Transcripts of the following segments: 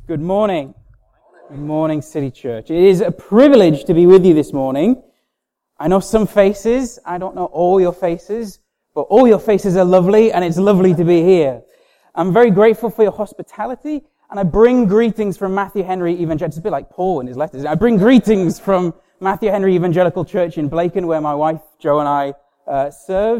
Good morning. Good morning, City Church. It is a privilege to be with you this morning. I know some faces. I don't know all your faces, but all your faces are lovely, and it's lovely to be here. I'm very grateful for your hospitality, and I bring greetings from Matthew Henry Evangelical. It's a bit like Paul in his letters. I bring greetings from Matthew Henry Evangelical Church in Blacon, where my wife Jo and I serve.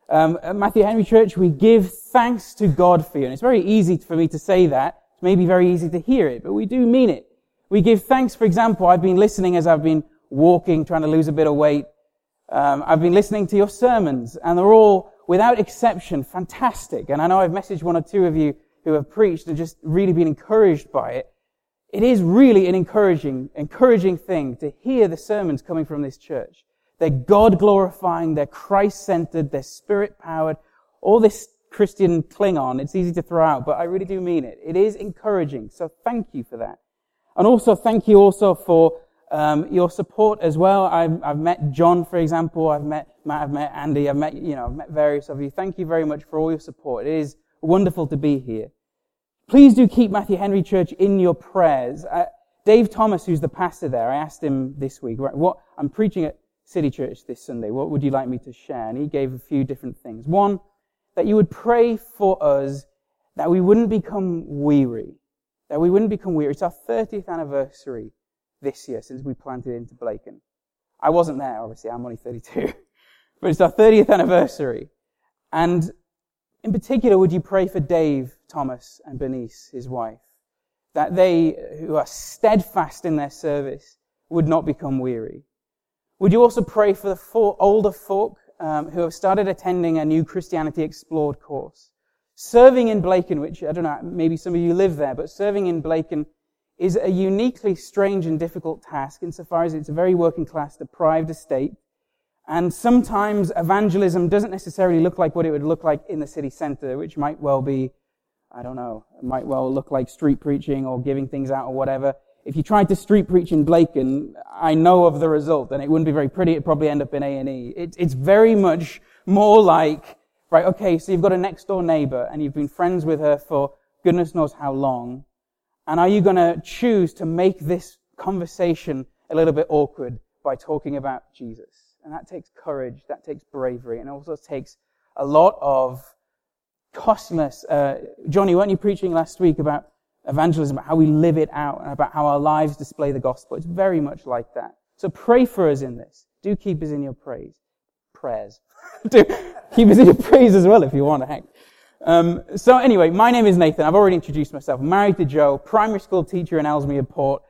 At Matthew Henry Church, we give thanks to God for you. And it's very easy for me to say that. It's maybe very easy to hear it, but we do mean it. We give thanks, for example, I've been listening as I've been walking, trying to lose a bit of weight. I've been listening to your sermons, and they're all, without exception, fantastic. And I know I've messaged one or two of you who have preached and just really been encouraged by it. It is really an encouraging thing to hear the sermons coming from this church. They're God-glorifying, they're Christ-centered, they're Spirit-powered. All this Christian Klingon, it's easy to throw out, but I really do mean it. It is encouraging, so thank you for that. And also, thank you also for your support as well. I've met John, for example. I've met Matt. I've met Andy. I've met various of you. Thank you very much for all your support. It is wonderful to be here. Please do keep Matthew Henry Church in your prayers. Dave Thomas, who's the pastor there, I asked him this week, right, I'm preaching at City Church this Sunday. What would you like me to share? And he gave a few different things. One, that you would pray for us that we wouldn't become weary. That we wouldn't become weary. It's our 30th anniversary this year since we planted into Blacon. I wasn't there, obviously. I'm only 32. But it's our 30th anniversary. And in particular, would you pray for Dave Thomas and Bernice, his wife, that they, who are steadfast in their service, would not become weary? Would you also pray for the older folk who have started attending a new Christianity Explored course? Serving in Blacon, which, I don't know, maybe some of you live there, but serving in Blacon is a uniquely strange and difficult task insofar as it's a very working class, deprived estate. And sometimes evangelism doesn't necessarily look like what it would look like in the city centre, which might well be, I don't know, it might well look like street preaching or giving things out or whatever. If you tried to street preach in Blacon, I know of the result, and it wouldn't be very pretty. It'd probably end up in A&E. It's very much more like, right, okay, so you've got a next door neighbour, and you've been friends with her for goodness knows how long, and are you going to choose to make this conversation a little bit awkward by talking about Jesus? And that takes courage, that takes bravery, and also takes a lot of costliness. Johnny, weren't you preaching last week about evangelism, about how we live it out, and about how our lives display the gospel? It's very much like that. So pray for us in this. Do keep us in your prayers. Do keep us in your praise as well if you want to, heck. So anyway, my name is Nathan. I've already introduced myself. I'm married to Jo, primary school teacher in Ellesmere Port.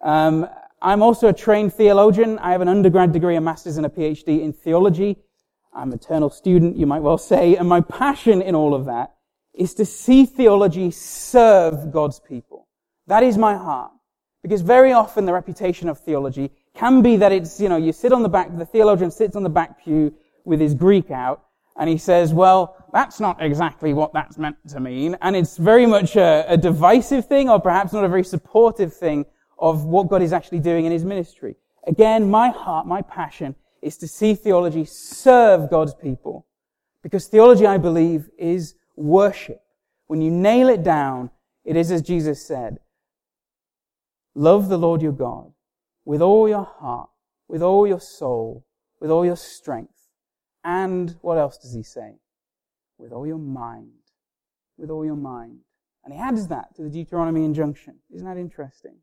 I'm also a trained theologian. I have an undergrad degree, a master's and a PhD in theology. I'm an eternal student, you might well say, and my passion in all of that is to see theology serve God's people. That is my heart. Because very often the reputation of theology can be that it's, you sit on the back, the theologian sits on the back pew with his Greek out, and he says, well, that's not exactly what that's meant to mean. And it's very much a divisive thing, or perhaps not a very supportive thing of what God is actually doing in his ministry. Again, my heart, my passion is to see theology serve God's people. Because theology, I believe, is worship. When you nail it down, it is as Jesus said, love the Lord your God with all your heart, with all your soul, with all your strength. And what else does he say? With all your mind. With all your mind. And he adds that to the Deuteronomy injunction. Isn't that interesting?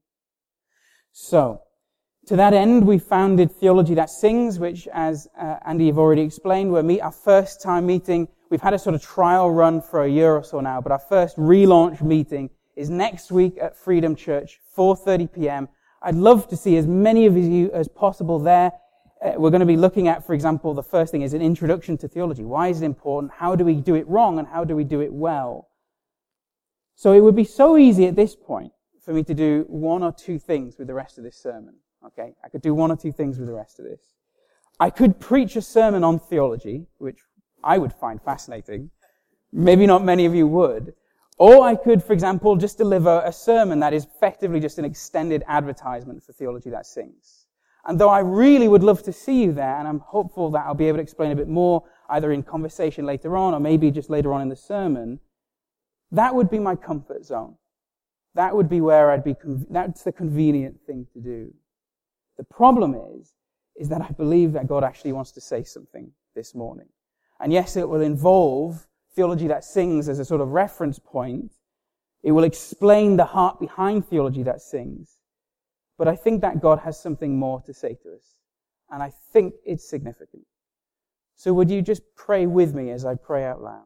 So, to that end, we founded Theology That Sings, which, as Andy have already explained, we're our first time meeting. We've had a sort of trial run for a year or so now, but our first relaunch meeting is next week at Freedom Church, 4:30 p.m. I'd love to see as many of you as possible there. We're going to be looking at, for example, the first thing is an introduction to theology. Why is it important? How do we do it wrong? And how do we do it well? So it would be so easy at this point for me to do one or two things with the rest of this sermon. Okay? I could do one or two things with the rest of this. I could preach a sermon on theology, which I would find fascinating. Maybe not many of you would. Or I could, for example, just deliver a sermon that is effectively just an extended advertisement for Theology That Sings. And though I really would love to see you there, and I'm hopeful that I'll be able to explain a bit more, either in conversation later on, or maybe just later on in the sermon, that would be my comfort zone. that would be where that's the convenient thing to do. The problem is that I believe that God actually wants to say something this morning. And yes, it will involve theology that sings as a sort of reference point. It will explain the heart behind theology that sings. But I think that God has something more to say to us. And I think it's significant. So would you just pray with me as I pray out loud?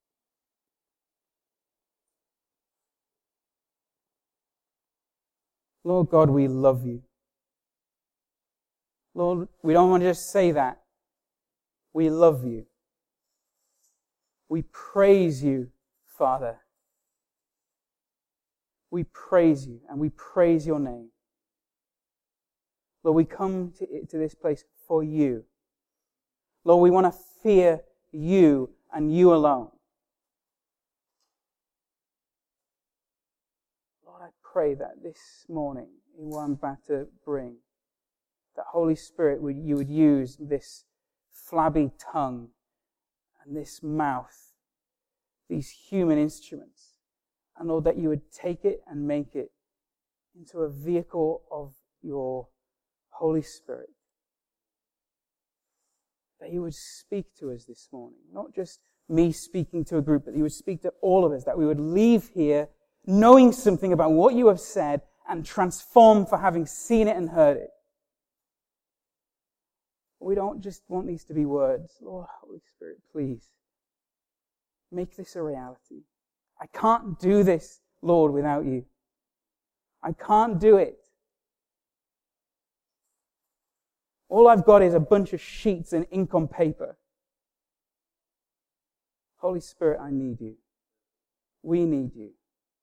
Lord God, we love you. Lord, we don't want to just say that. We love you. We praise you, Father. We praise you and we praise your name. Lord, we come to this place for you. Lord, we want to fear you and you alone. Lord, I pray that this morning, in what I'm about to bring, that Holy Spirit, you would use this flabby tongue and this mouth, these human instruments, and Lord, that you would take it and make it into a vehicle of your Holy Spirit. That you would speak to us this morning. Not just me speaking to a group, but you would speak to all of us. That we would leave here knowing something about what you have said and transformed for having seen it and heard it. We don't just want these to be words. Lord, Holy Spirit, please make this a reality. I can't do this, Lord, without you. I can't do it. All I've got is a bunch of sheets and ink on paper. Holy Spirit, I need you. We need you.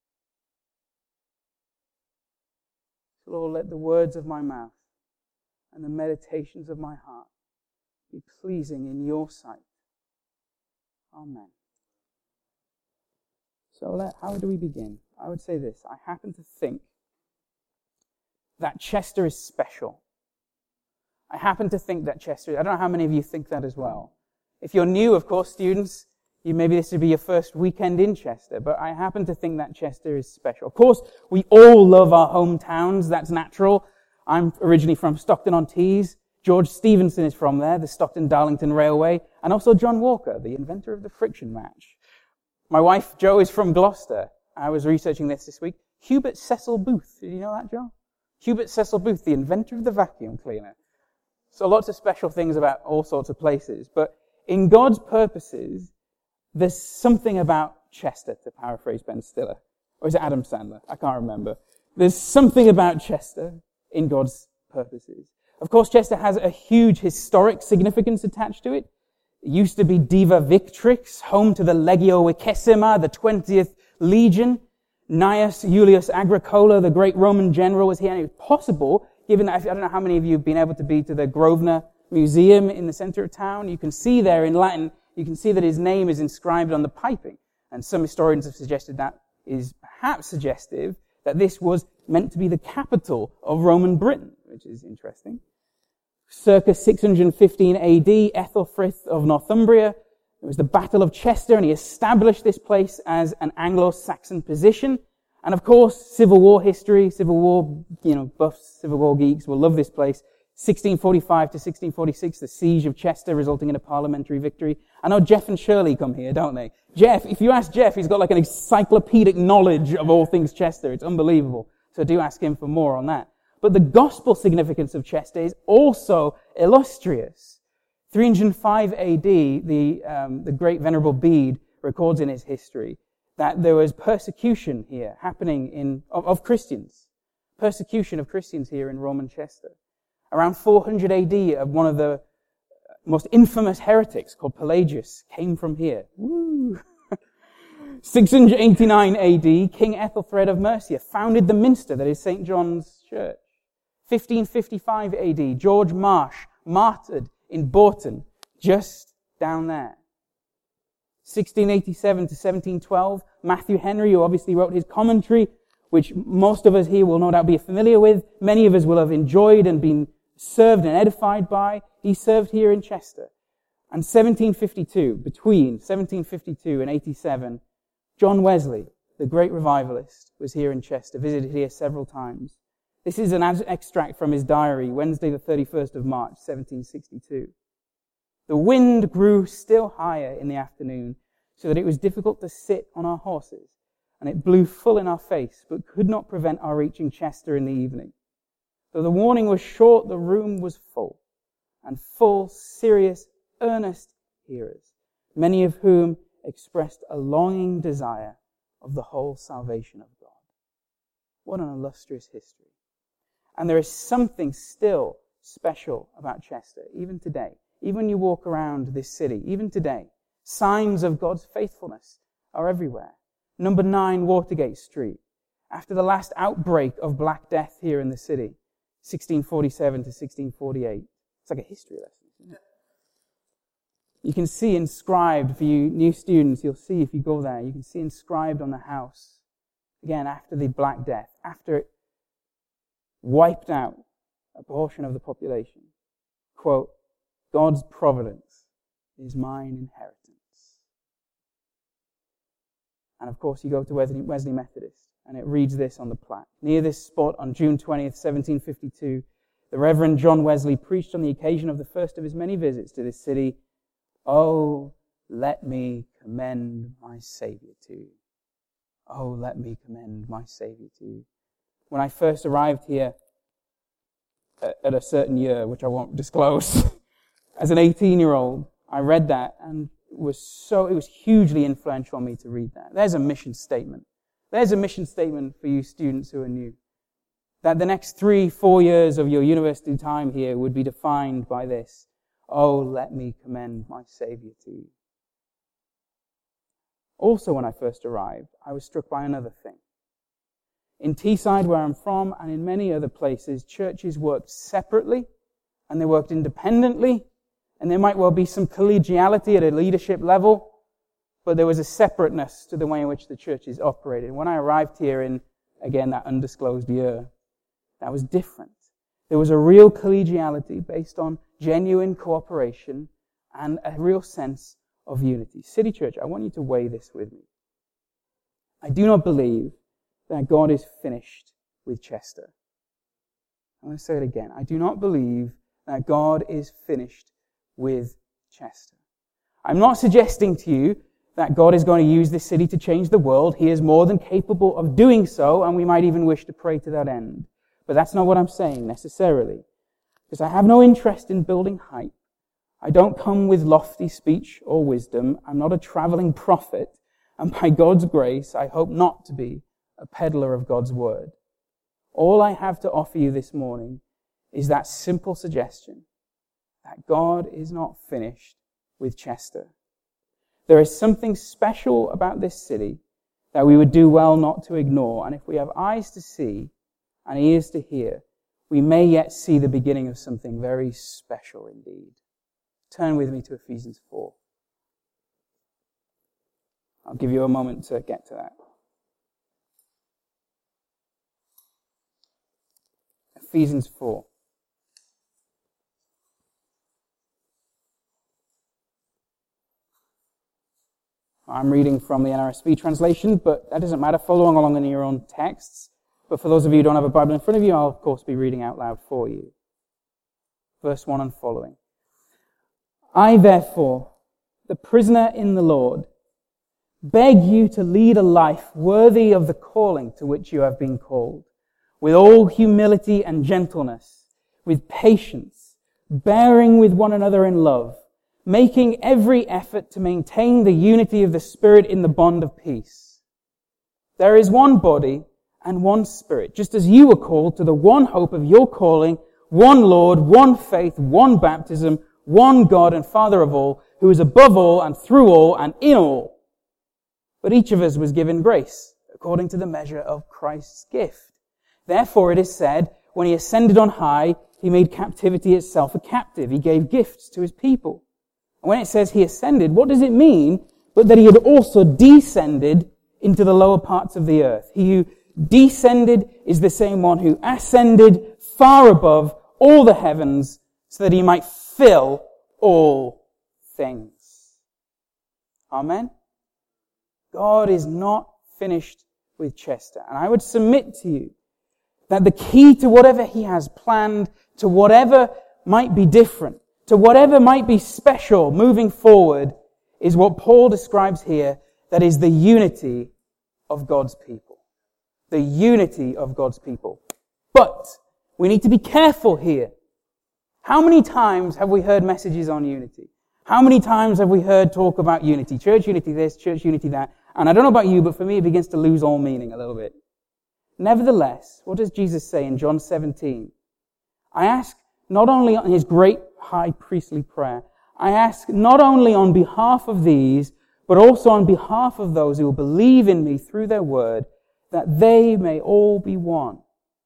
Lord, let the words of my mouth and the meditations of my heart be pleasing in your sight. Amen. So how do we begin? I would say this. I happen to think that Chester is special. I happen to think that Chester, I don't know how many of you think that as well. If you're new, of course, students, maybe this would be your first weekend in Chester, but I happen to think that Chester is special. Of course, we all love our hometowns. That's natural. I'm originally from Stockton-on-Tees. George Stephenson is from there, the Stockton-Darlington Railway, and also John Walker, the inventor of the friction match. My wife, Jo, is from Gloucester. I was researching this week. Hubert Cecil Booth. Did you know that, Jo? Hubert Cecil Booth, the inventor of the vacuum cleaner. So lots of special things about all sorts of places. But in God's purposes, there's something about Chester, to paraphrase Ben Stiller. Or is it Adam Sandler? I can't remember. There's something about Chester in God's purposes. Of course, Chester has a huge historic significance attached to it. It used to be Diva Victrix, home to the Legio Vicesima, the 20th Legion. Gnaeus Julius Agricola, the great Roman general, was here. And it was possible, given that, I don't know how many of you have been able to be to the Grosvenor Museum in the center of town. You can see there in Latin, you can see that his name is inscribed on the piping. And some historians have suggested that is perhaps suggestive that this was meant to be the capital of Roman Britain, which is interesting. Circa 615 AD, Ethelfrith of Northumbria. It was the Battle of Chester, and he established this place as an Anglo-Saxon position. And of course, Civil War history, Civil War, buffs, Civil War geeks will love this place. 1645 to 1646, the siege of Chester resulting in a parliamentary victory. I know Jeff and Shirley come here, don't they? Jeff, if you ask Jeff, he's got like an encyclopedic knowledge of all things Chester. It's unbelievable. So do ask him for more on that. But the gospel significance of Chester is also illustrious. 305 AD, the great Venerable Bede records in his history that there was persecution here happening of Christians. Persecution of Christians here in Roman Chester. Around 400 AD, one of the most infamous heretics called Pelagius came from here. Woo! 689 AD, King Ethelfred of Mercia founded the minster that is St. John's Church. 1555 AD, George Marsh martyred in Bourton, just down there. 1687 to 1712, Matthew Henry, who obviously wrote his commentary, which most of us here will no doubt be familiar with, many of us will have enjoyed and been served and edified by. He served here in Chester. And 1752, between 1752 and 87, John Wesley, the great revivalist, was here in Chester, visited here several times. This is an extract from his diary, Wednesday the 31st of March, 1762. The wind grew still higher in the afternoon, so that it was difficult to sit on our horses, and it blew full in our face, but could not prevent our reaching Chester in the evening. Though the warning was short, the room was full, and full, serious, earnest hearers, many of whom expressed a longing desire of the whole salvation of God. What an illustrious history. And there is something still special about Chester, even today. Even when you walk around this city, even today, signs of God's faithfulness are everywhere. Number 9 Watergate Street. After the last outbreak of Black Death here in the city, 1647 to 1648. It's like a history lesson, isn't it? You can see inscribed, for you new students, you'll see if you go there, you can see inscribed on the house, again, after the Black Death, after it wiped out a portion of the population, quote, God's providence is mine inheritance. And of course, you go to Wesley Methodist, and it reads this on the plaque. Near this spot on June 20th, 1752, the Reverend John Wesley preached on the occasion of the first of his many visits to this city, "Oh, let me commend my Savior to you. Oh, let me commend my Savior to you." When I first arrived here at a certain year, which I won't disclose, as an 18-year-old, I read that and it was hugely influential on me to read that. There's a mission statement. There's a mission statement for you students who are new. That the next 3-4 years of your university time here would be defined by this. Oh, let me commend my Savior to you. Also, when I first arrived, I was struck by another thing. In Teesside, where I'm from, and in many other places, churches worked separately, and they worked independently, and there might well be some collegiality at a leadership level, but there was a separateness to the way in which the churches operated. When I arrived here in, again, that undisclosed year, that was different. There was a real collegiality based on genuine cooperation and a real sense of unity. City Church, I want you to weigh this with me. I do not believe that God is finished with Chester. I'm going to say it again. I do not believe that God is finished with Chester. I'm not suggesting to you that God is going to use this city to change the world. He is more than capable of doing so, and we might even wish to pray to that end. But that's not what I'm saying necessarily. Because I have no interest in building hype. I don't come with lofty speech or wisdom. I'm not a traveling prophet. And by God's grace, I hope not to be a peddler of God's word. All I have to offer you this morning is that simple suggestion that God is not finished with Chester. There is something special about this city that we would do well not to ignore. And if we have eyes to see and ears to hear, we may yet see the beginning of something very special indeed. Turn with me to Ephesians 4. I'll give you a moment to get to that. Ephesians 4. I'm reading from the NRSV translation, but that doesn't matter. Follow along in your own texts. But for those of you who don't have a Bible in front of you, I'll of course be reading out loud for you. Verse 1 and following. I therefore, the prisoner in the Lord, beg you to lead a life worthy of the calling to which you have been called, with all humility and gentleness, with patience, bearing with one another in love, making every effort to maintain the unity of the Spirit in the bond of peace. There is one body and one Spirit, just as you were called to the one hope of your calling, one Lord, one faith, one baptism, one God and Father of all, who is above all and through all and in all. But each of us was given grace according to the measure of Christ's gift. Therefore it is said, when he ascended on high, he made captivity itself a captive. He gave gifts to his people. And when it says he ascended, what does it mean but that he had also descended into the lower parts of the earth? He who descended is the same one who ascended far above all the heavens so that he might fill all things. Amen? God is not finished with Chester. And I would submit to you that the key to whatever he has planned, to whatever might be different, to whatever might be special moving forward, is what Paul describes here, that is the unity of God's people. The unity of God's people. But we need to be careful here. How many times have we heard messages on unity? How many times have we heard talk about unity? Church unity this, church unity that. And I don't know about you, but for me it begins to lose all meaning a little bit. Nevertheless, what does Jesus say in John 17? I ask not only on his great high priestly prayer, I ask not only on behalf of these, but also on behalf of those who will believe in me through their word, that they may all be one.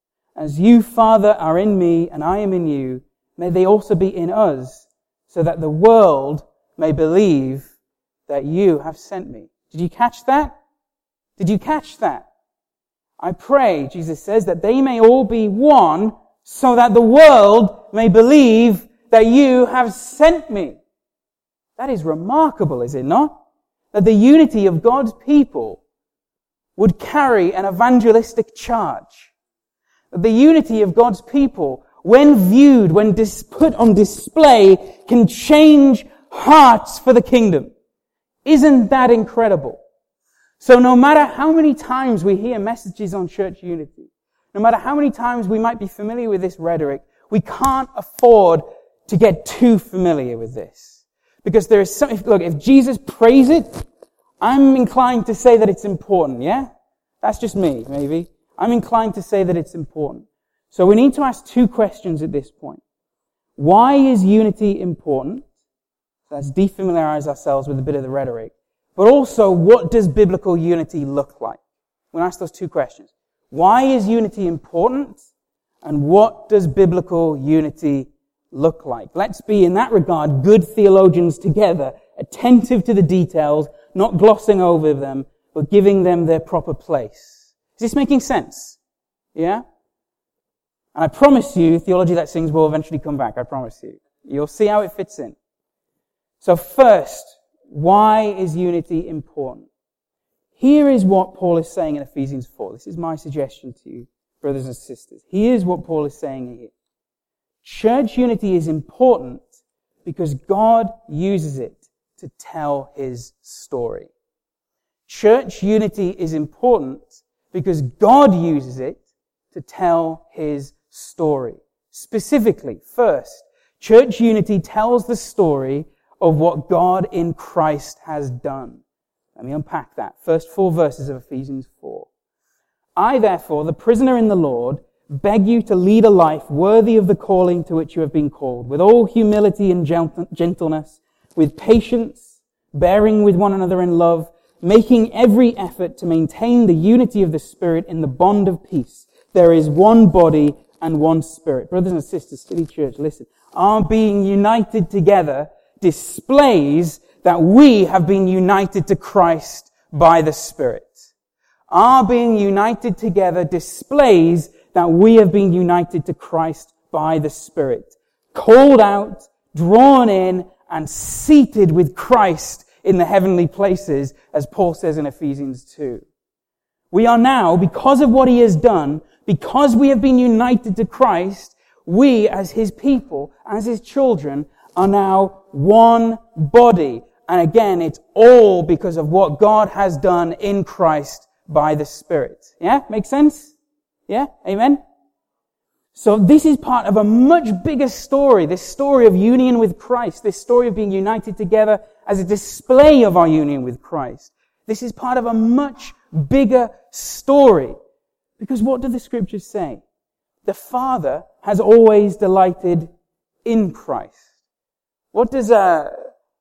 As you, Father, are in me and I am in you, may they also be in us, so that the world may believe that you have sent me. Did you catch that? Did you catch that? I pray, Jesus says, that they may all be one, so that the world may believe that you have sent me. That is remarkable, is it not? That the unity of God's people would carry an evangelistic charge. That the unity of God's people, when viewed, when put on display, can change hearts for the kingdom. Isn't that incredible? So no matter how many times we hear messages on church unity, no matter how many times we might be familiar with this rhetoric, we can't afford to get too familiar with this. Because there is something, look, if Jesus prays it, I'm inclined to say that it's important, yeah? That's just me, maybe. I'm inclined to say that it's important. So we need to ask two questions at this point. Why is unity important? Let's defamiliarize ourselves with a bit of the rhetoric. But also, what does biblical unity look like? We'll ask those two questions. Why is unity important? And what does biblical unity look like? Let's be, in that regard, good theologians together, attentive to the details, not glossing over them, but giving them their proper place. Is this making sense? Yeah? And I promise you, theology that sings will eventually come back. I promise you. You'll see how it fits in. So first, why is unity important? Here is what Paul is saying in Ephesians 4. This is my suggestion to you, brothers and sisters. Here's what Paul is saying here. Church unity is important because God uses it to tell his story. Church unity is important because God uses it to tell his story. Specifically, first, church unity tells the story of what God in Christ has done. Let me unpack that. First 4 verses of Ephesians 4. I, therefore, the prisoner in the Lord, beg you to lead a life worthy of the calling to which you have been called, with all humility and gentleness, with patience, bearing with one another in love, making every effort to maintain the unity of the Spirit in the bond of peace. There is one body and one Spirit. Brothers and sisters, City Church, listen. Our being united together displays that we have been united to Christ by the Spirit. Our being united together displays that we have been united to Christ by the Spirit. Called out, drawn in, and seated with Christ in the heavenly places, as Paul says in Ephesians 2. We are now, because of what he has done, because we have been united to Christ, we as his people, as his children, are now one body. And again, it's all because of what God has done in Christ by the Spirit. Yeah? Make sense? Yeah? Amen? So this is part of a much bigger story, this story of union with Christ, this story of being united together as a display of our union with Christ. This is part of a much bigger story. Because what do the scriptures say? The Father has always delighted in Christ. What does the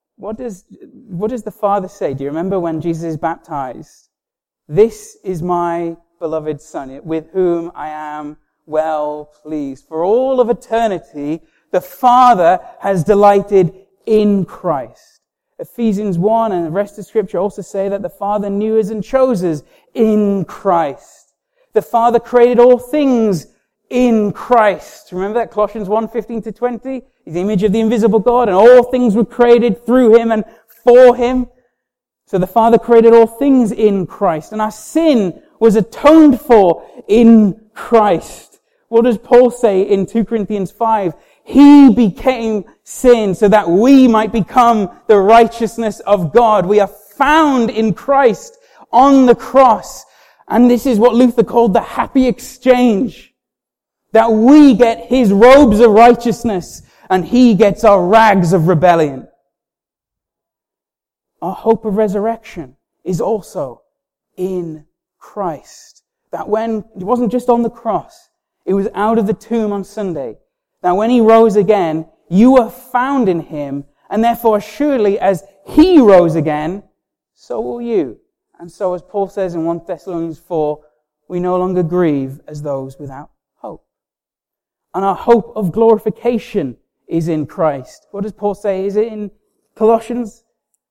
Father say? Do you remember when Jesus is baptized? This is my beloved Son, with whom I am well pleased. For all of eternity, the Father has delighted in Christ. Ephesians 1 and the rest of Scripture also say that the Father knew us and chose us in Christ. The Father created all things in Christ. Remember that? Colossians 1:15-20? He's the image of the invisible God, and all things were created through him and for him. So the Father created all things in Christ, and our sin was atoned for in Christ. What does Paul say in 2 Corinthians 5? He became sin so that we might become the righteousness of God. We are found in Christ on the cross. And this is what Luther called the happy exchange. That we get his robes of righteousness and he gets our rags of rebellion. Our hope of resurrection is also in Christ. That when it wasn't just on the cross, it was out of the tomb on Sunday. That when he rose again, you were found in him, and therefore surely as he rose again, so will you. And so as Paul says in 1 Thessalonians 4, we no longer grieve as those without hope. And our hope of glorification is in Christ. What does Paul say? Is it in Colossians?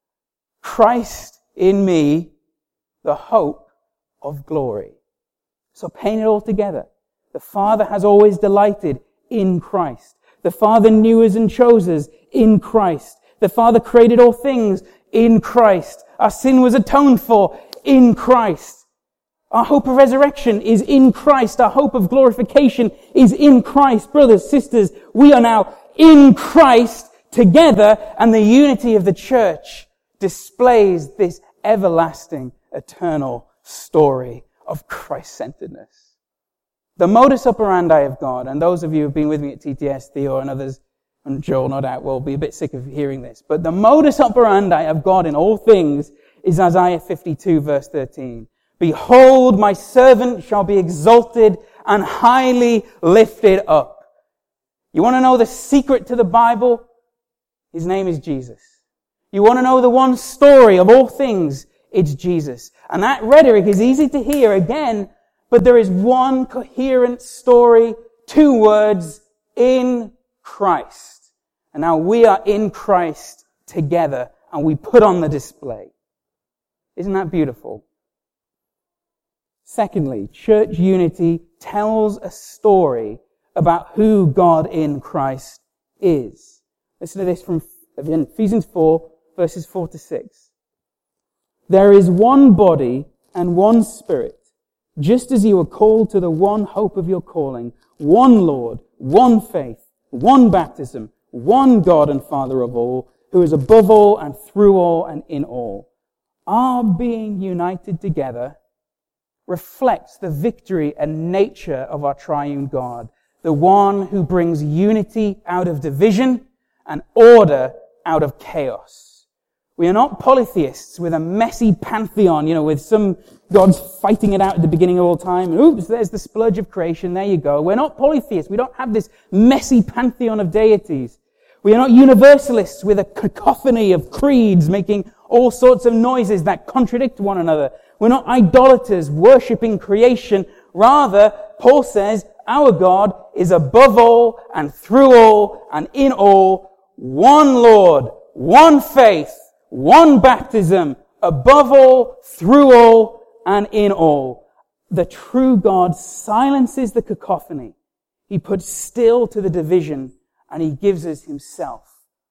Christ in me, the hope of glory. So paint it all together. The Father has always delighted in Christ. The Father knew us and chose us in Christ. The Father created all things in Christ. Our sin was atoned for in Christ. Our hope of resurrection is in Christ. Our hope of glorification is in Christ. Brothers, sisters, we are now in Christ together, and the unity of the church displays this everlasting, eternal story of Christ-centeredness. The modus operandi of God, and those of you who have been with me at TTS, Theo and others, and Joel no doubt will be a bit sick of hearing this, but the modus operandi of God in all things is Isaiah 52 verse 13. Behold, my servant shall be exalted and highly lifted up. You want to know the secret to the Bible? His name is Jesus. You want to know the one story of all things? It's Jesus. And that rhetoric is easy to hear again, but there is one coherent story, 2 words, in Christ. And now we are in Christ together, and we put on the display. Isn't that beautiful? Secondly, church unity tells a story about who God in Christ is. Listen to this from Ephesians 4, verses 4 to 6. There is one body and one Spirit, just as you were called to the one hope of your calling, one Lord, one faith, one baptism, one God and Father of all, who is above all and through all and in all. Our being united together reflects the victory and nature of our triune God, the one who brings unity out of division and order out of chaos. We are not polytheists with a messy pantheon, with some gods fighting it out at the beginning of all time. Oops, there's the splurge of creation. There you go. We're not polytheists. We don't have this messy pantheon of deities. We are not universalists with a cacophony of creeds making all sorts of noises that contradict one another. We're not idolaters worshipping creation. Rather, Paul says, our God is above all and through all and in all, one Lord, one faith, one baptism, above all, through all, and in all. The true God silences the cacophony. He puts still to the division, and he gives us himself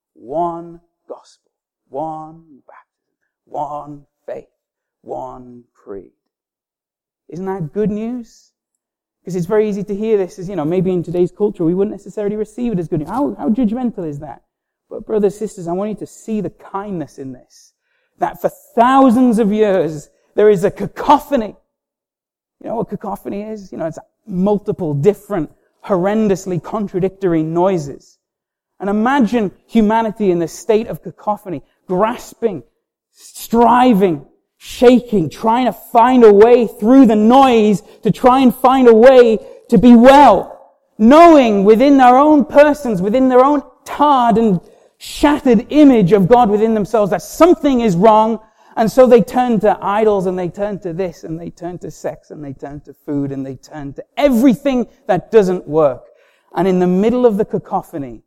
one gospel, one baptism, one faith, one creed. Isn't that good news? Because it's very easy to hear this as, maybe in today's culture we wouldn't necessarily receive it as good news. How judgmental is that? But brothers, sisters, I want you to see the kindness in this. That for thousands of years, there is a cacophony. You know what cacophony is? It's multiple different, horrendously contradictory noises. And imagine humanity in the state of cacophony, grasping, striving, shaking, trying to find a way through the noise to try and find a way to be well, knowing within their own persons, within their own tarred and shattered image of God within themselves that something is wrong, and so they turn to idols, and they turn to this, and they turn to sex, and they turn to food, and they turn to everything that doesn't work. And in the middle of the cacophony,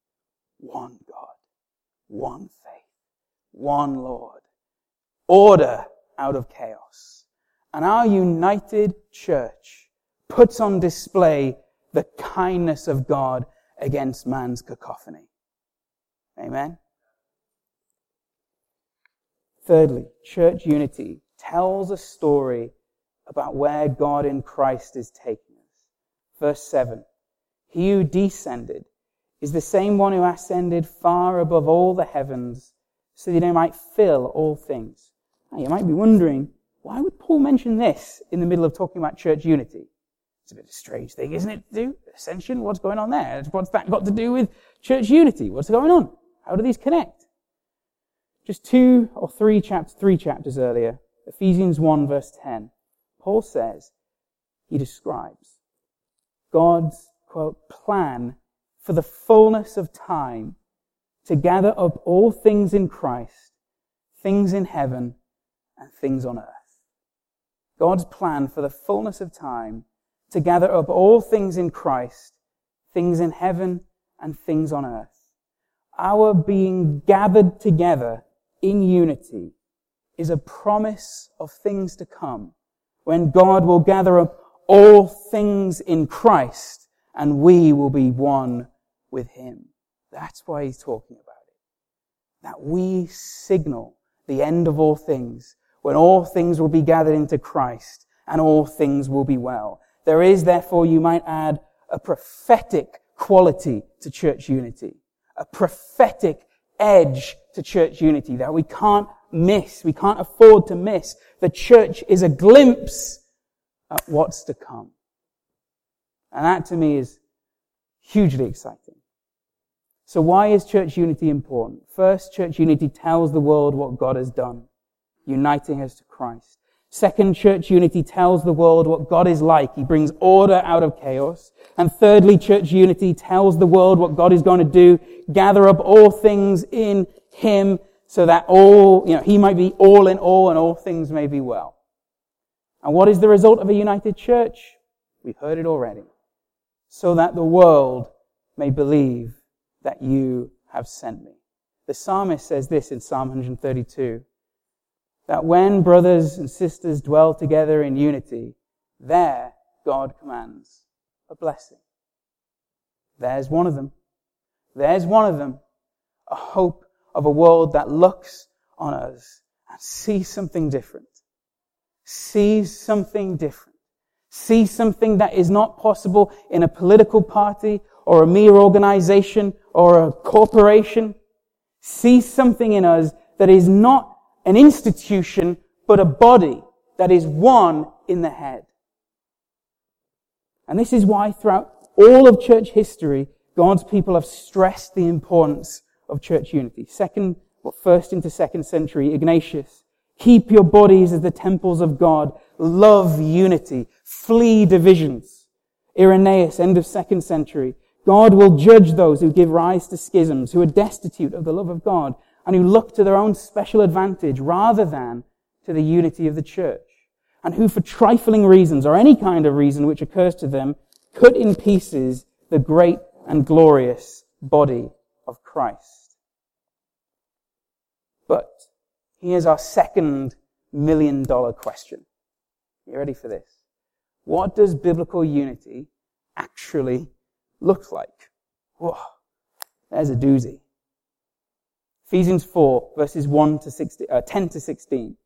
one God, one faith, one Lord, order out of chaos. And our united church puts on display the kindness of God against man's cacophony. Amen? Thirdly, church unity tells a story about where God in Christ is taking us. Verse 7, he who descended is the same one who ascended far above all the heavens so that he might fill all things. Now you might be wondering, why would Paul mention this in the middle of talking about church unity? It's a bit of a strange thing, isn't it, to do? Ascension, what's going on there? What's that got to do with church unity? What's going on? How do these connect? Just 2 or 3 chapters earlier, Ephesians 1 verse 10, Paul says, he describes God's, quote, plan for the fullness of time to gather up all things in Christ, things in heaven and things on earth. God's plan for the fullness of time to gather up all things in Christ, things in heaven and things on earth. Our being gathered together in unity is a promise of things to come when God will gather up all things in Christ and we will be one with him. That's why he's talking about it. That we signal the end of all things when all things will be gathered into Christ and all things will be well. There is, therefore, you might add, a prophetic quality to church unity. A prophetic edge to church unity that we can't miss. We can't afford to miss. The church is a glimpse at what's to come. And that to me is hugely exciting. So why is church unity important? First, church unity tells the world what God has done, uniting us to Christ. Second, church unity tells the world what God is like. He brings order out of chaos. And thirdly, church unity tells the world what God is going to do, gather up all things in him so that he might be all in all and all things may be well. And what is the result of a united church? We've heard it already. So that the world may believe that you have sent me. The psalmist says this in Psalm 132, that when brothers and sisters dwell together in unity, there God commands a blessing. There's one of them. There's one of them. A hope of a world that looks on us and sees something different. Sees something different. Sees something that is not possible in a political party or a mere organization or a corporation. Sees something in us that is not an institution, but a body that is one in the head. And this is why throughout all of church history, God's people have stressed the importance of church unity. First into second century, Ignatius. Keep your bodies as the temples of God. Love unity. Flee divisions. Irenaeus, end of second century. God will judge those who give rise to schisms, who are destitute of the love of God, and who look to their own special advantage rather than to the unity of the church, and who for trifling reasons or any kind of reason which occurs to them cut in pieces the great and glorious body of Christ. But here's our second $1 million question. You ready for this? What does biblical unity actually look like? Whoa, there's a doozy. Ephesians 4, verses 10 to 16.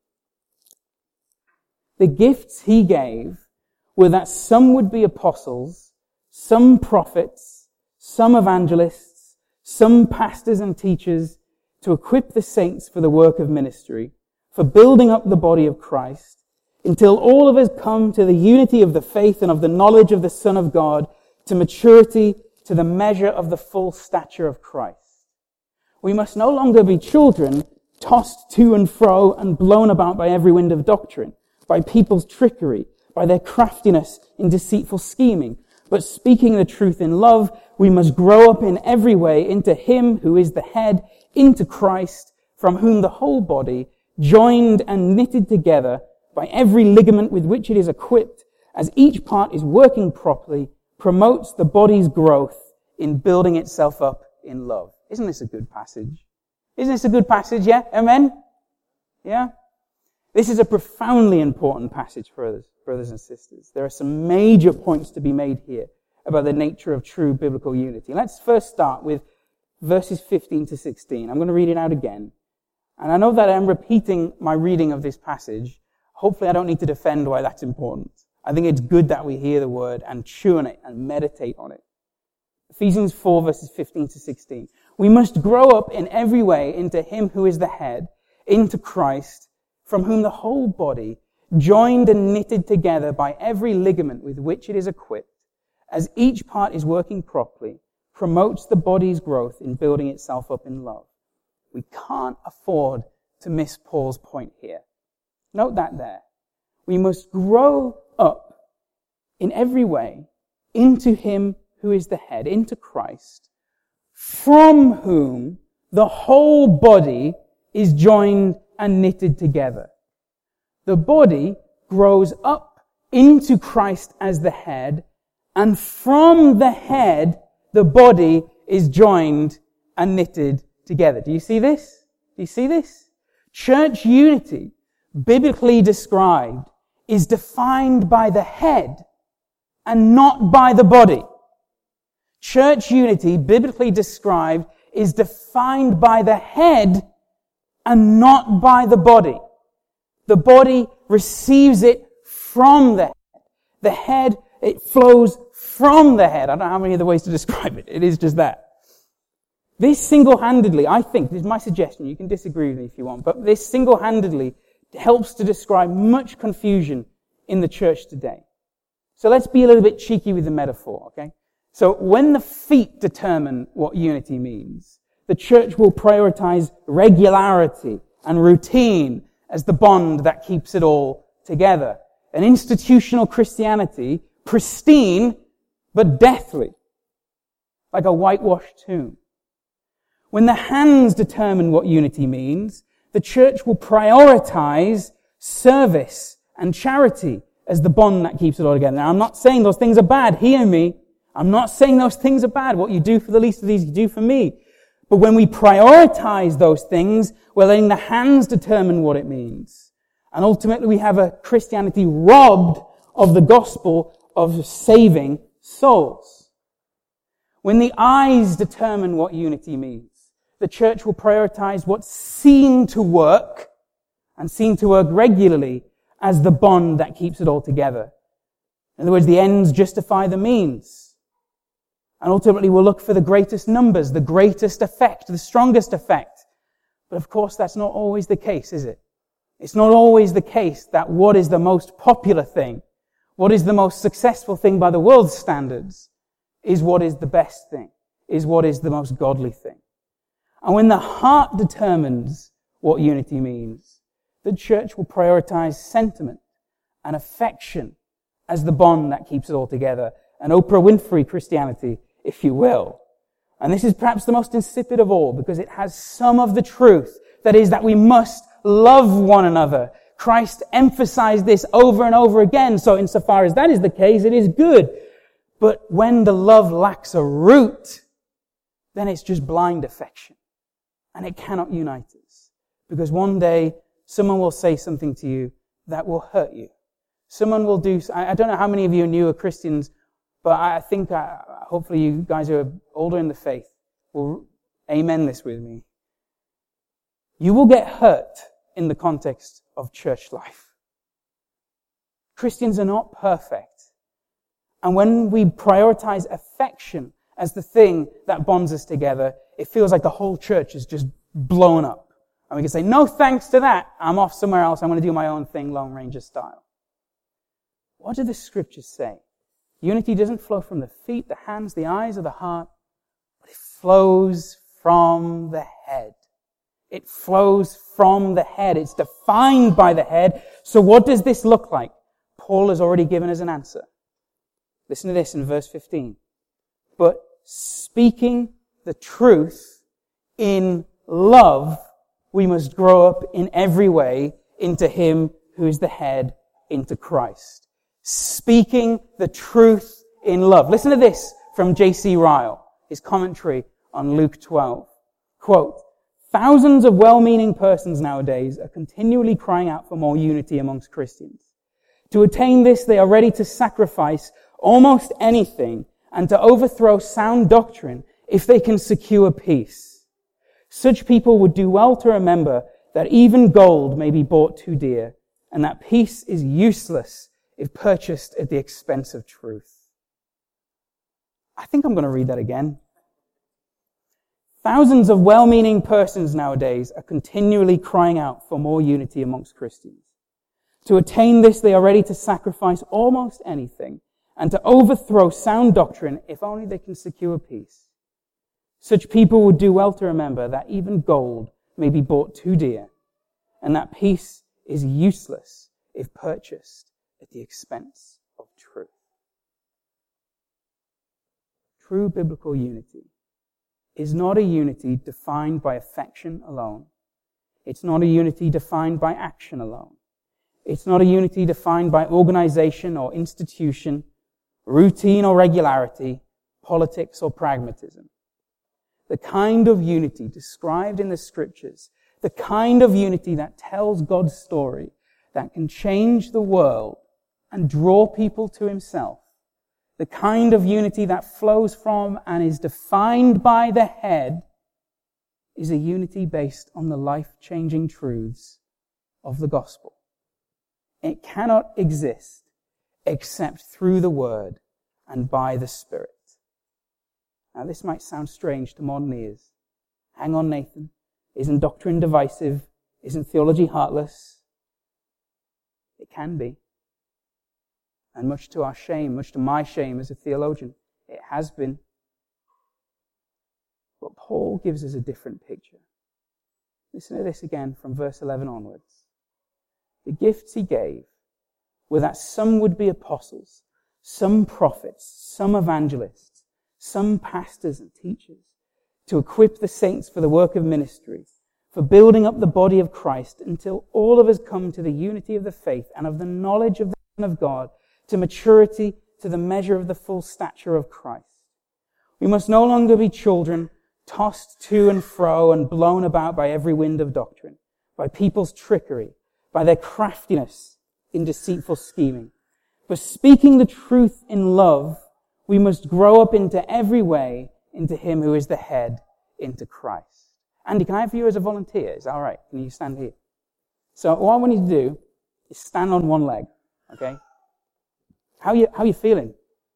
The gifts he gave were that some would be apostles, some prophets, some evangelists, some pastors and teachers, to equip the saints for the work of ministry, for building up the body of Christ, until all of us come to the unity of the faith and of the knowledge of the Son of God, to maturity, to the measure of the full stature of Christ. We must no longer be children tossed to and fro and blown about by every wind of doctrine, by people's trickery, by their craftiness in deceitful scheming. But speaking the truth in love, we must grow up in every way into him who is the head, into Christ, from whom the whole body, joined and knitted together by every ligament with which it is equipped, as each part is working properly, promotes the body's growth in building itself up in love. Isn't this a good passage? Isn't this a good passage? Yeah? Amen? Yeah? This is a profoundly important passage for us, brothers and sisters. There are some major points to be made here about the nature of true biblical unity. Let's first start with verses 15 to 16. I'm going to read it out again. And I know that I'm repeating my reading of this passage, hopefully I don't need to defend why that's important. I think it's good that we hear the word and chew on it and meditate on it. Ephesians 4 verses 15 to 16. We must grow up in every way into him who is the head, into Christ, from whom the whole body, joined and knitted together by every ligament with which it is equipped, as each part is working properly, promotes the body's growth in building itself up in love. We can't afford to miss Paul's point here. Note that there. We must grow up in every way into him who is the head, into Christ, from whom the whole body is joined and knitted together. The body grows up into Christ as the head, and from the head, the body is joined and knitted together. Do you see this? Do you see this? Church unity, biblically described, is defined by the head and not by the body. Church unity, biblically described, is defined by the head and not by the body. The body receives it from the head. The head, it flows from the head. I don't know how many other ways to describe it. It is just that. This single-handedly, I think, this is my suggestion, you can disagree with me if you want, but this single-handedly helps to describe much confusion in the church today. So let's be a little bit cheeky with the metaphor, okay? So when the feet determine what unity means, the church will prioritize regularity and routine as the bond that keeps it all together. An institutional Christianity, pristine but deathly, like a whitewashed tomb. When the hands determine what unity means, the church will prioritize service and charity as the bond that keeps it all together. Now, I'm not saying those things are bad. Hear me. I'm not saying those things are bad. What you do for the least of these, you do for me. But when we prioritize those things, we're letting the hands determine what it means. And ultimately, we have a Christianity robbed of the gospel of saving souls. When the eyes determine what unity means, the church will prioritize what's seen to work, and seen to work regularly, as the bond that keeps it all together. In other words, the ends justify the means. And ultimately we'll look for the greatest numbers, the greatest effect, the strongest effect. But of course that's not always the case, is it? It's not always the case that what is the most popular thing, what is the most successful thing by the world's standards, is what is the best thing, is what is the most godly thing. And when the heart determines what unity means, the church will prioritize sentiment and affection as the bond that keeps it all together. An Oprah Winfrey Christianity, if you will. And this is perhaps the most insipid of all, because it has some of the truth. That is, that we must love one another. Christ emphasized this over and over again. So insofar as that is the case, it is good. But when the love lacks a root, then it's just blind affection. And it cannot unite us. Because one day, someone will say something to you that will hurt you. Someone will do, I don't know how many of you are newer Christians, but I think, hopefully you guys who are older in the faith will amen this with me. You will get hurt in the context of church life. Christians are not perfect. And when we prioritize affection as the thing that bonds us together, it feels like the whole church is just blown up. And we can say, no thanks to that. I'm off somewhere else. I'm going to do my own thing, Lone Ranger style. What do the scriptures say? Unity doesn't flow from the feet, the hands, the eyes, or the heart, but it flows from the head. It flows from the head. It's defined by the head. So what does this look like? Paul has already given us an answer. Listen to this in verse 15. But speaking the truth in love, we must grow up in every way into him who is the head, into Christ. Speaking the truth in love. Listen to this from J.C. Ryle, his commentary on Luke 12. Quote, thousands of well-meaning persons nowadays are continually crying out for more unity amongst Christians. To attain this, they are ready to sacrifice almost anything and to overthrow sound doctrine if they can secure peace. Such people would do well to remember that even gold may be bought too dear and that peace is useless if purchased at the expense of truth. I think I'm going to read that again. Thousands of well-meaning persons nowadays are continually crying out for more unity amongst Christians. To attain this, they are ready to sacrifice almost anything and to overthrow sound doctrine if only they can secure peace. Such people would do well to remember that even gold may be bought too dear, and that peace is useless if purchased at the expense of truth. True biblical unity is not a unity defined by affection alone. It's not a unity defined by action alone. It's not a unity defined by organization or institution, routine or regularity, politics or pragmatism. The kind of unity described in the scriptures, the kind of unity that tells God's story, that can change the world and draw people to himself, the kind of unity that flows from and is defined by the head, is a unity based on the life-changing truths of the gospel. It cannot exist except through the Word and by the Spirit. Now, this might sound strange to modern ears. Hang on, Nathan. Isn't doctrine divisive? Isn't theology heartless? It can be. And much to our shame, much to my shame as a theologian, it has been. But Paul gives us a different picture. Listen to this again from verse 11 onwards. The gifts he gave were that some would be apostles, some prophets, some evangelists, some pastors and teachers, to equip the saints for the work of ministry, for building up the body of Christ until all of us come to the unity of the faith and of the knowledge of the Son of God, to maturity, to the measure of the full stature of Christ. We must no longer be children tossed to and fro and blown about by every wind of doctrine, by people's trickery, by their craftiness in deceitful scheming. But speaking the truth in love, we must grow up into every way into him who is the head, into Christ. Andy, can I have you as a volunteer? Is that all right? Can you stand here? So what I want you to do is stand on one leg, okay? How are you feeling?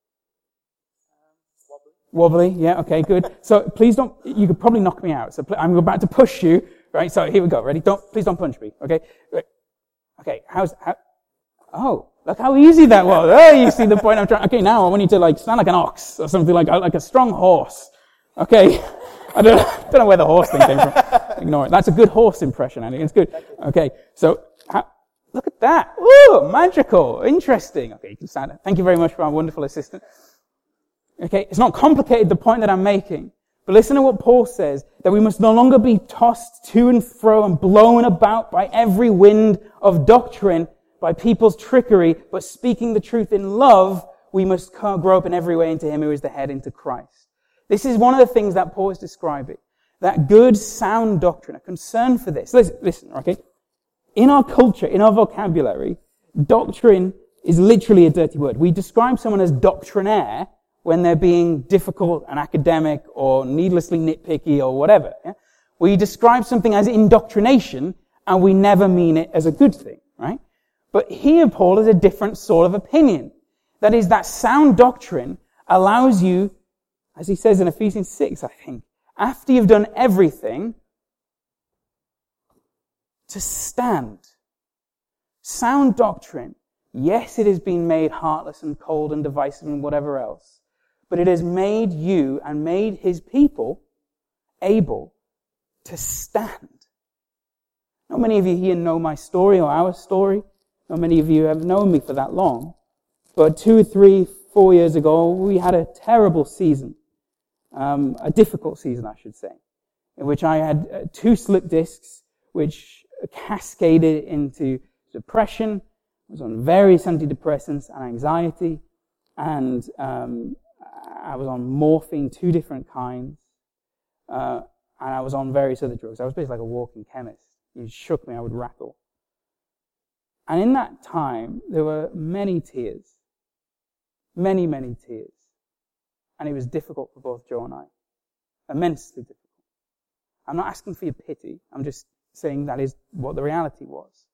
Wobbly, yeah, okay, good. So please don't, you could probably knock me out. So I'm about to push you, right? So here we go, ready? Please don't punch me, okay? Okay, oh, look how easy that was. Oh, you see the point I'm trying, okay, now I want you to stand like an ox or something like a strong horse. Okay. I don't know where the horse thing came from. Ignore it. That's a good horse impression, Andy. It's good. Okay, so, look at that. Ooh, magical. Interesting. Okay, you can stand it. Thank you very much for our wonderful assistant. Okay, it's not complicated, the point that I'm making. But listen to what Paul says, that we must no longer be tossed to and fro and blown about by every wind of doctrine, by people's trickery, but speaking the truth in love, we must grow up in every way into him who is the head, into Christ. This is one of the things that Paul is describing. That good, sound doctrine, a concern for this. Listen, okay? In our culture, in our vocabulary, doctrine is literally a dirty word. We describe someone as doctrinaire when they're being difficult and academic or needlessly nitpicky or whatever. Yeah? We describe something as indoctrination and we never mean it as a good thing, right? But here Paul has a different sort of opinion. That is, that sound doctrine allows you, as he says in Ephesians 6, I think, after you've done everything, to stand. Sound doctrine, yes, it has been made heartless and cold and divisive and whatever else, but it has made you and made his people able to stand. Not many of you here know my story or our story. Not many of you have known me for that long. But 2, 3, 4 years ago, we had a terrible season. A difficult season, I should say, in which I had 2 slip discs, which cascaded into depression. I was on various antidepressants and anxiety, and I was on morphine, 2 different kinds, and I was on various other drugs. I was basically like a walking chemist. You shook me, I would rattle. And in that time, there were many tears. Many, many tears. And it was difficult for both Joe and I. Immensely difficult. I'm not asking for your pity. I'm just saying that is what the reality was.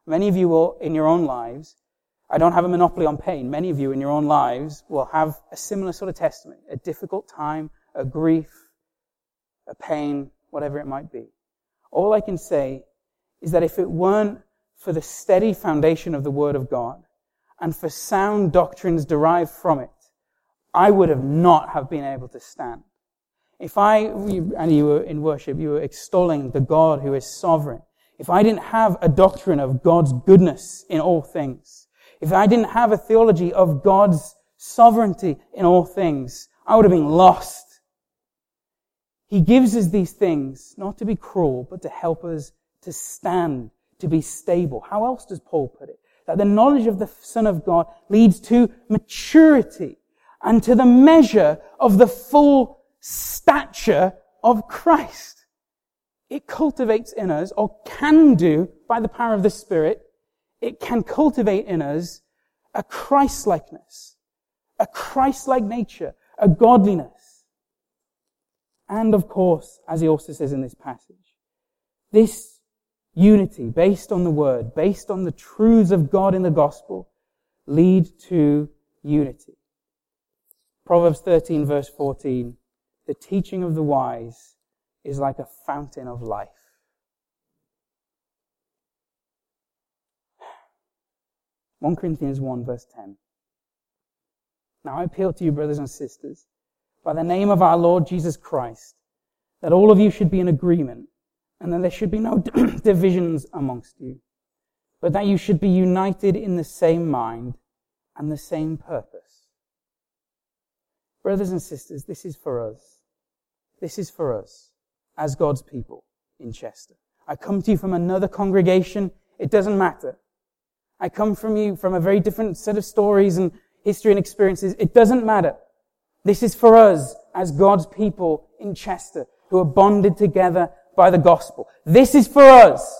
Many of you will, in your own lives, I don't have a monopoly on pain. Many of you in your own lives will have a similar sort of testimony, a difficult time, a grief, a pain, whatever it might be. All I can say is that if it weren't for the steady foundation of the Word of God and for sound doctrines derived from it, I would have not have been able to stand. If you were in worship, you were extolling the God who is sovereign. If I didn't have a doctrine of God's goodness in all things, if I didn't have a theology of God's sovereignty in all things, I would have been lost. He gives us these things not to be cruel, but to help us to stand, to be stable. How else does Paul put it? That the knowledge of the Son of God leads to maturity and to the measure of the full stature of Christ. It cultivates in us, or can do by the power of the Spirit, it can cultivate in us a Christ-likeness, a Christ-like nature, a godliness. And of course, as he also says in this passage, this unity based on the Word, based on the truths of God in the gospel, lead to unity. Proverbs 13 verse 14, the teaching of the wise is like a fountain of life. (1 Corinthians 1 verse 10). Now I appeal to you, brothers and sisters, by the name of our Lord Jesus Christ, that all of you should be in agreement, and that there should be no divisions amongst you, but that you should be united in the same mind and the same purpose. Brothers and sisters, this is for us. This is for us as God's people in Chester. I come to you from another congregation. It doesn't matter. I come from you from a very different set of stories and history and experiences. It doesn't matter. This is for us as God's people in Chester who are bonded together by the gospel. This is for us.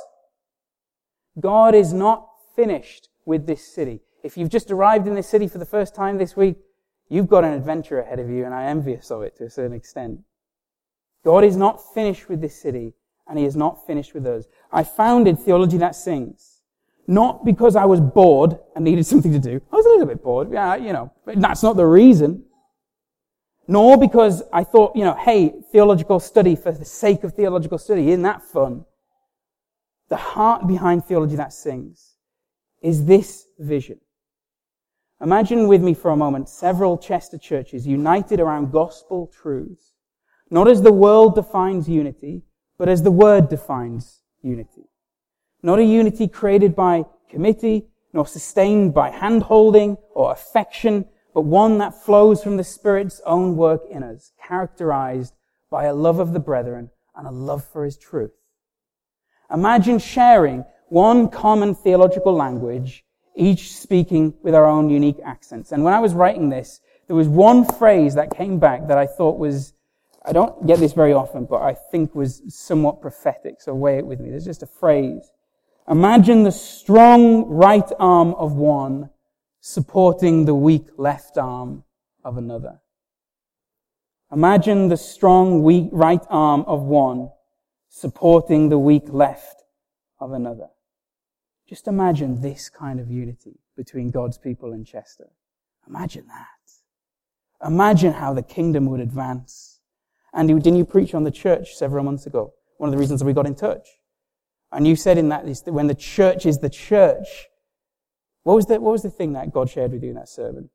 God is not finished with this city. If you've just arrived in this city for the first time this week, you've got an adventure ahead of you, and I'm envious of it to a certain extent. God is not finished with this city, and He is not finished with us. I founded Theology That Sings, not because I was bored and needed something to do. I was a little bit bored, but that's not the reason. Nor because I thought, hey, theological study for the sake of theological study, isn't that fun? The heart behind Theology That Sings is this vision. Imagine with me for a moment several Chester churches united around gospel truths, not as the world defines unity, but as the Word defines unity. Not a unity created by committee, nor sustained by hand-holding or affection, but one that flows from the Spirit's own work in us, characterized by a love of the brethren and a love for His truth. Imagine sharing one common theological language, each speaking with our own unique accents. And when I was writing this, there was one phrase that came back that I thought was, I don't get this very often, but I think was somewhat prophetic, so weigh it with me. There's just a phrase. Imagine the strong right arm of one supporting the weak left arm of another. Imagine the strong weak right arm of one supporting the weak left of another. Just imagine this kind of unity between God's people in Chester. Imagine that. Imagine how the kingdom would advance. Andy, didn't you preach on the church several months ago? One of the reasons that we got in touch. And you said in that is that when the church is the church, what was the thing that God shared with you in that sermon?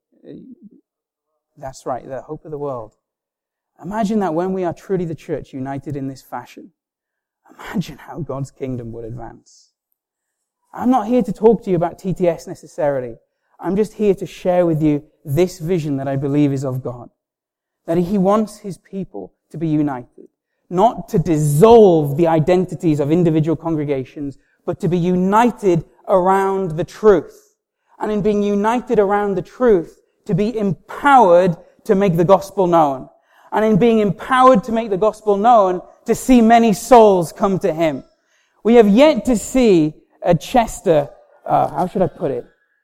That's right, the hope of the world. Imagine that when we are truly the church, united in this fashion, imagine how God's kingdom would advance. I'm not here to talk to you about TTS necessarily. I'm just here to share with you this vision that I believe is of God. That He wants His people to be united. Not to dissolve the identities of individual congregations, but to be united around the truth. And in being united around the truth, to be empowered to make the gospel known. And in being empowered to make the gospel known, to see many souls come to Him. We have yet to see a Chester, how should I put it?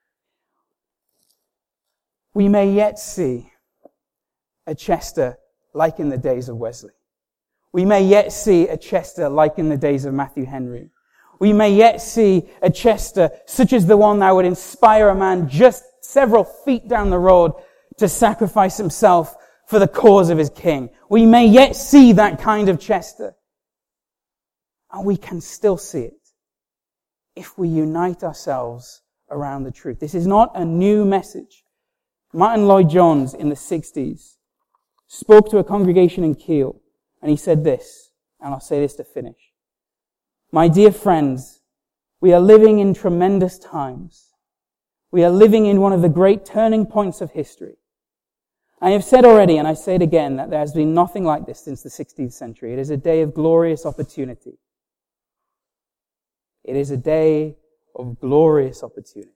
We may yet see a Chester like in the days of Wesley. We may yet see a Chester like in the days of Matthew Henry. We may yet see a Chester such as the one that would inspire a man just several feet down the road to sacrifice himself for the cause of his king. We may yet see that kind of Chester. And we can still see it if we unite ourselves around the truth. This is not a new message. Martin Lloyd-Jones in the 60s spoke to a congregation in Kiel, and he said this, and I'll say this to finish. My dear friends, we are living in tremendous times. We are living in one of the great turning points of history. I have said already, and I say it again, that there has been nothing like this since the 16th century. It is a day of glorious opportunity. It is a day of glorious opportunity.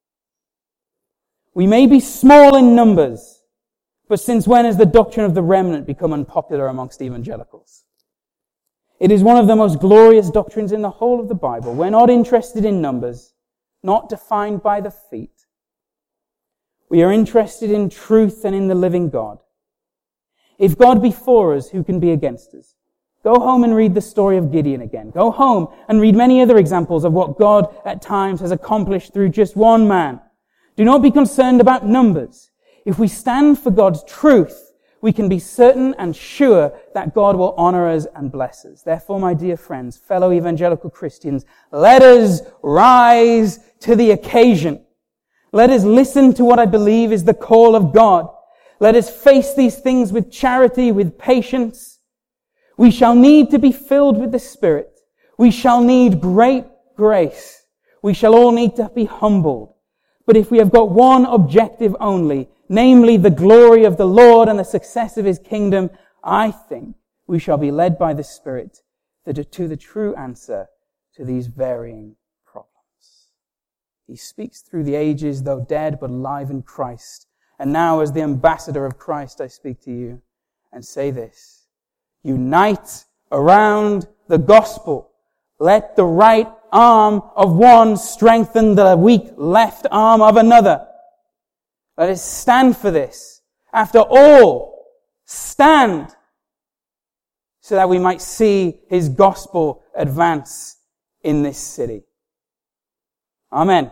We may be small in numbers, but since when has the doctrine of the remnant become unpopular amongst evangelicals? It is one of the most glorious doctrines in the whole of the Bible. We're not interested in numbers, not defined by the feet. We are interested in truth and in the living God. If God be for us, who can be against us? Go home and read the story of Gideon again. Go home and read many other examples of what God at times has accomplished through just one man. Do not be concerned about numbers. If we stand for God's truth, we can be certain and sure that God will honor us and bless us. Therefore, my dear friends, fellow evangelical Christians, let us rise to the occasion. Let us listen to what I believe is the call of God. Let us face these things with charity, with patience. We shall need to be filled with the Spirit. We shall need great grace. We shall all need to be humbled. But if we have got one objective only, namely the glory of the Lord and the success of His kingdom, I think we shall be led by the Spirit to the true answer to these varying problems. He speaks through the ages, though dead but alive in Christ. And now as the ambassador of Christ, I speak to you and say this. Unite around the gospel. Let the right arm of one strengthen the weak left arm of another. Let us stand for this. After all, stand so that we might see His gospel advance in this city. Amen.